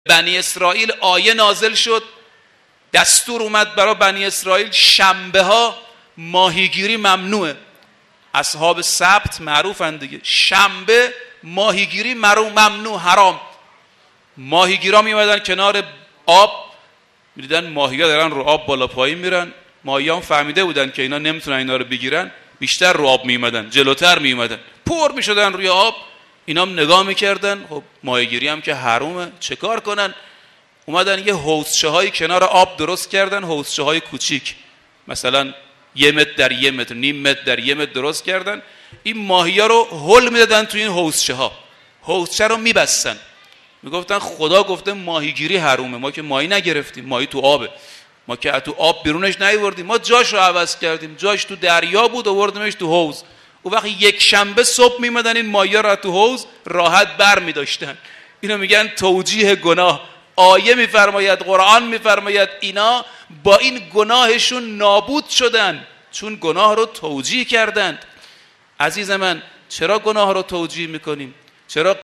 بنی اسرائیل آیه نازل شد، دستور اومد برای بنی اسرائیل شنبه ها ماهیگیری ممنوعه. اصحاب سبت معروفن دیگه، شنبه ماهیگیری ممنوع، حرام. ماهیگیرا میومدن کنار آب، میدیدن ماهی‌ها دارن رو آب بالا پایین میرن، ماهی‌ها فهمیده بودن که اینا نمیتونن اینا رو بگیرن، بیشتر رو آب میومدن، جلوتر میومدن، پر میشدن روی آب. اینا هم نگاه میکردن، خب ماهیگیری هم که حرومه، چه کار کنن؟ اومدن یه حوضچه های کنار آب درست کردن، حوضچه های کوچیک، مثلا 1 متر در 1 متر، نیم متر در 1 متر درست کردن. این ماهی‌ها رو هل میدادن تو این حوضچه ها، حوضچه رو میبستن، میگفتن خدا گفته ماهیگیری حرومه، ما که ماهی نگرفتیم، ماهی تو آبه، ما که تو آب بیرونش نیاوردیم، ما جاش رو عوض کردیم، جاش تو دریا بود آوردیمش تو حوض. اون وقت یک شنبه صبح میمدن این ماهی‌ها رو تو حوض راحت بر می‌داشتن. اینو میگن توجیه گناه. آیه میفرماید، قرآن میفرماید اینا با این گناهشون نابود شدن، چون گناه رو توجیه کردند. عزیز من، چرا گناه رو توجیه میکنیم؟ چرا